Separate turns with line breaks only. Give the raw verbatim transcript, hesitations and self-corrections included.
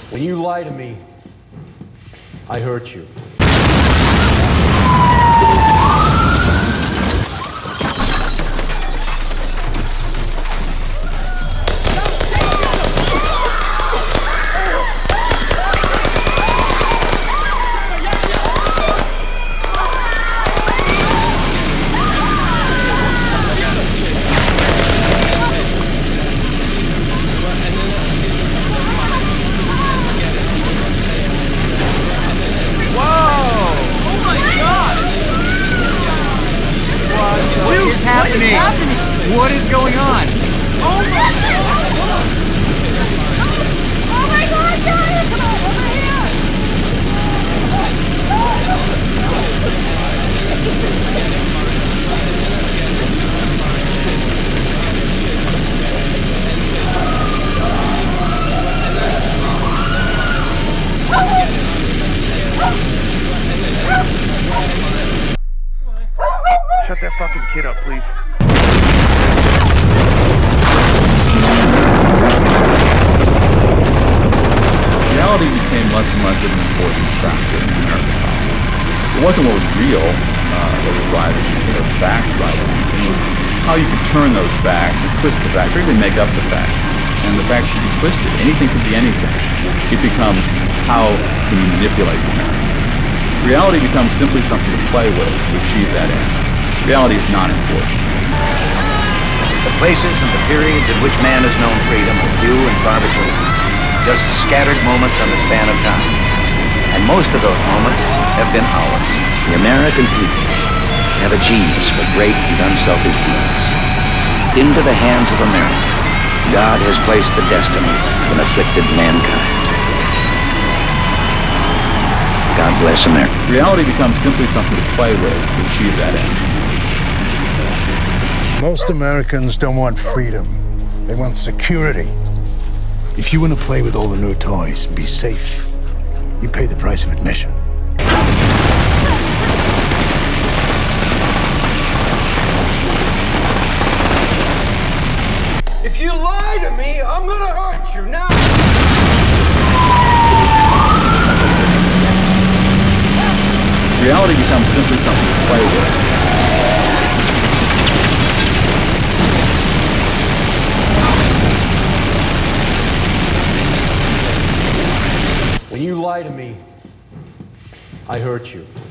When you lie to me, I hurt you.
Happening? What is happening? What is going on?
Oh my God! Oh my God, guys! Come on, over here!
Shut that fucking kid up, please.
Reality became less and less of an important factor in American politics. It wasn't what was real uh, that was driving anything, or the facts driving anything. It was how you could turn those facts and twist the facts, or even make up the facts. And the facts could be twisted. Anything could be anything. It becomes how can you manipulate the narrative. Reality becomes simply something to play with to achieve that end. Reality is not important.
The places and the periods in which man has known freedom are few and far between. Just scattered moments on the span of time. And most of those moments have been ours. The American people have a genius for great and unselfish deeds. Into the hands of America, God has placed the destiny of an afflicted mankind. God bless America.
Reality becomes simply something to play with to achieve that end.
Most Americans don't want freedom. They want security. If you want to play with all the new toys and be safe, you pay the price of admission.
If you lie to me, I'm gonna hurt you now.
Reality becomes simply something to play with.
When you lie to me, I hurt you.